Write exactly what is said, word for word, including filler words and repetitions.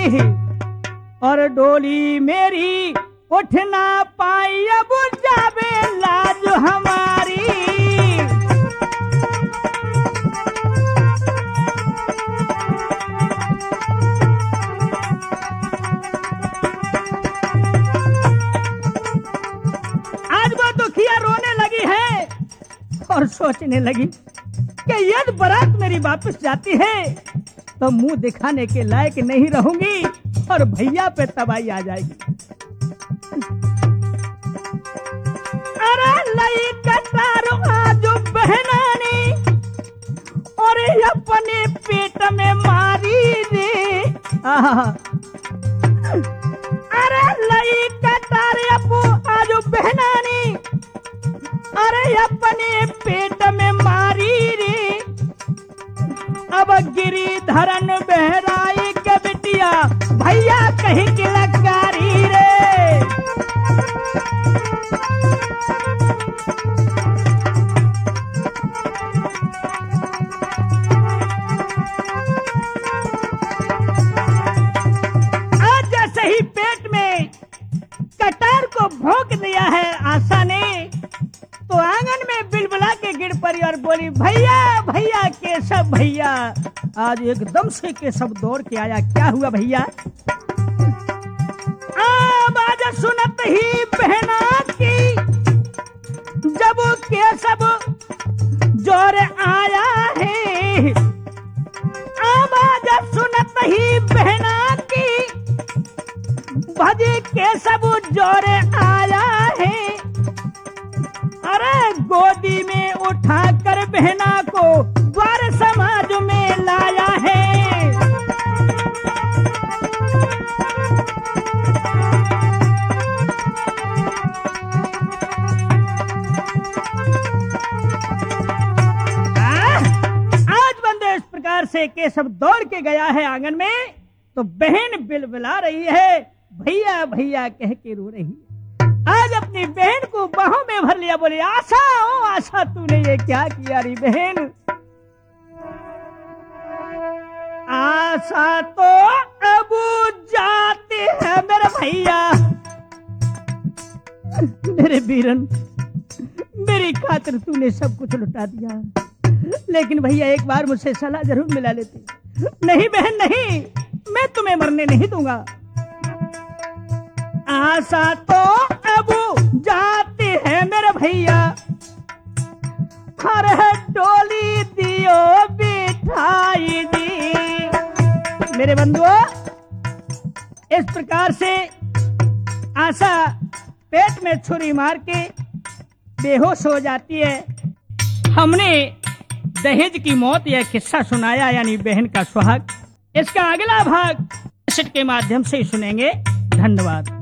और डोली मेरी उठ ना पाई अब जावे लाज हमारी। आज वो दुखिया रोने लगी है और सोचने लगी कि यदि बारात मेरी वापस जाती है तो मुंह दिखाने के लायक नहीं रहूंगी और भैया पे तबाही आ जाएगी। अरे लई कटार आज बहनानी और अपने पेट में मारी रे। आहा। अरे लई कटार अपू आज बहनानी अरे अपने पेट में मारी रे। अब गिरी धरन बहराई के बिटिया भैया कहीं की लकारी रे। आज जैसे ही पेट में कटार को भोंक दिया है आशा ने तो आंगन में बिलबिला के गिर पड़ी और बोली भैया भैया केशव भैया। आज एकदम से केशव दौड़ के आया। क्या हुआ भैया? आवाज सुनत ही बहना की जब केशव जोर आया है। आवाज सुनत ही बहना की भजी केशव जोर आया है। अरे गोदी में उठाकर बहना को द्वार समाज में लाया है। आ, आज बंदे इस प्रकार से केशव दौड़ के गया है आंगन में तो बहन बिलबिला रही है, भैया भैया कह के रो रही है। आज अपनी बहन को बाहों में भर लिया, बोले आशा ओ आशा तूने ये क्या किया री बहन। आशा तो अब जाते हैं मेरे भैया। मेरे बीरन मेरी खातिर तूने सब कुछ लुटा दिया, लेकिन भैया एक बार मुझसे सलाह जरूर मिला लेते। नहीं बहन नहीं, मैं तुम्हें मरने नहीं दूंगा। आशा तो अब जाते हैं मेरे भैया, हर डोली दियो बिठाई दी। मेरे बंधुओं इस प्रकार से आशा पेट में छुरी मार के बेहोश हो जाती है। हमने दहेज की मौत यह किस्सा सुनाया यानी बहन का सुहाग। इसका अगला भाग कैसेट के माध्यम से सुनेंगे। धन्यवाद।